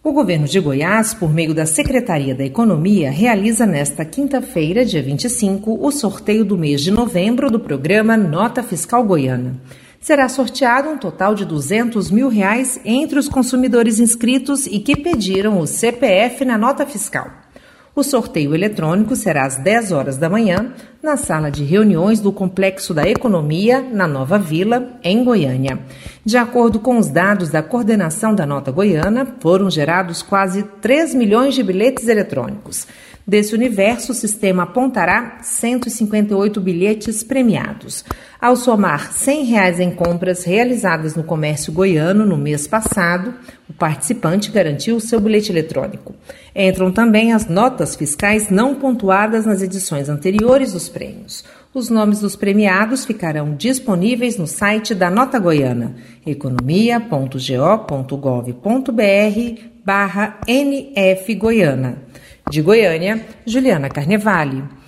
O governo de Goiás, por meio da Secretaria da Economia, realiza nesta quinta-feira, dia 25, o sorteio do mês de novembro do programa Nota Fiscal Goiana. Será sorteado um total de R$200 mil entre os consumidores inscritos e que pediram o CPF na nota fiscal. O sorteio eletrônico será às 10 horas da manhã, na sala de reuniões do Complexo da Economia, na Nova Vila, em Goiânia. De acordo com os dados da coordenação da Nota Goiana, foram gerados quase 3 milhões de bilhetes eletrônicos. Desse universo, o sistema apontará 158 bilhetes premiados. Ao somar R$100 em compras realizadas no comércio goiano no mês passado, o participante garantiu seu bilhete eletrônico. Entram também as notas fiscais não pontuadas nas edições anteriores dos prêmios. Os nomes dos premiados ficarão disponíveis no site da Nota Goiana, economia.go.gov.br/NF Goiana. De Goiânia, Juliana Carnevale.